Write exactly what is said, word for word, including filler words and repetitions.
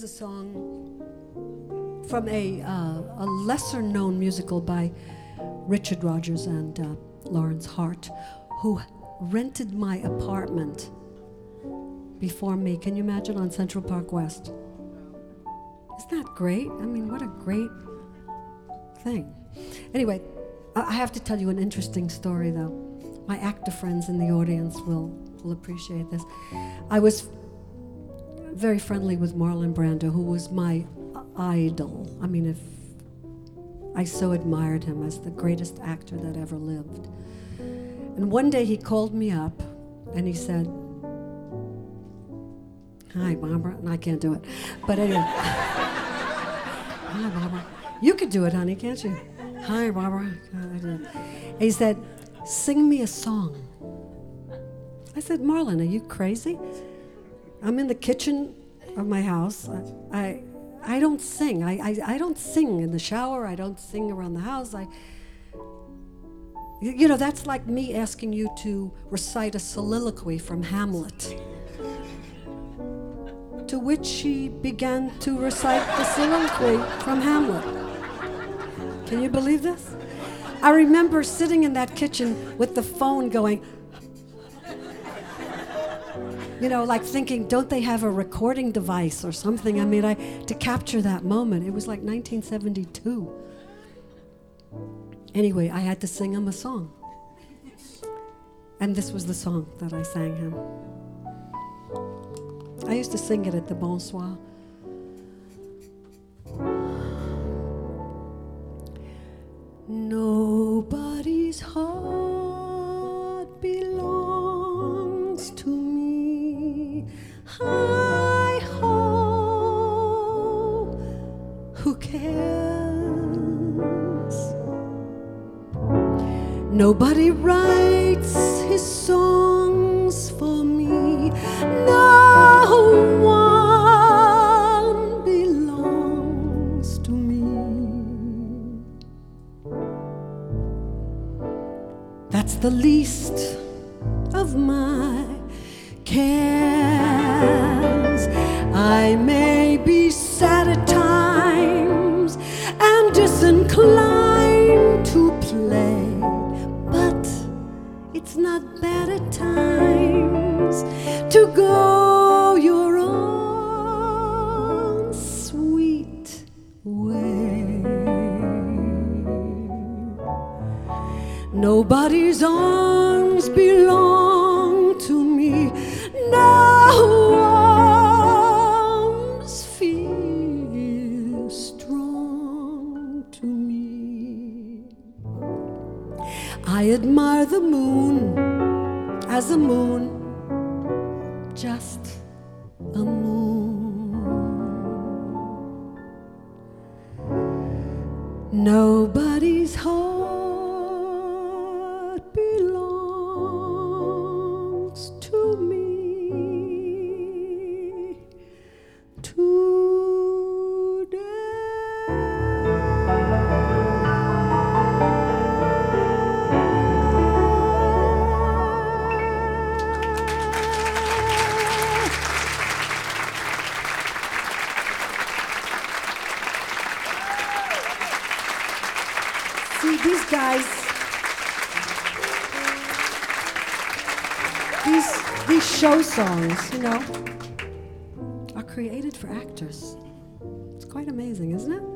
a song from a, uh, a lesser-known musical by Richard Rodgers and uh, Lawrence Hart, who rented my apartment before me. Can you imagine, on Central Park West? Isn't that great? I mean, what a great thing. Anyway, I have to tell you an interesting story, though. My actor friends in the audience will, will appreciate this. I was very friendly with Marlon Brando, who was my idol. I mean, if I so admired him as the greatest actor that ever lived. And one day he called me up and he said, "Hi, Barbara," and I can't do it. But anyway, "Hi, Barbara. You could do it, honey, can't you? Hi, Barbara." And he said, "Sing me a song." I said, "Marlon, are you crazy? I'm in the kitchen of my house. I, I, I don't sing. I, I, I don't sing in the shower. I don't sing around the house. I, you know, that's like me asking you to recite a soliloquy from Hamlet." To which she began to recite the soliloquy from Hamlet. Can you believe this? I remember sitting in that kitchen with the phone going, you know, like thinking, don't they have a recording device or something? I mean, I to capture that moment. It was like nineteen seventy-two. Anyway, I had to sing him a song. And this was the song that I sang him. I used to sing it at the Bonsoir. Nobody's heart belongs to me. Hi-ho, who cares? Nobody writes his songs for me. No one belongs to me. That's the least of my cares. I may be sad at times and disinclined to play, but it's not bad at times to go your own sweet way. Nobody's arms belong to me. No arms feel strong to me. I admire the moon as a moon, just a moon. Nobody's heart belongs to me. See, these guys, these, these show songs, you know, are created for actors. It's quite amazing, isn't it?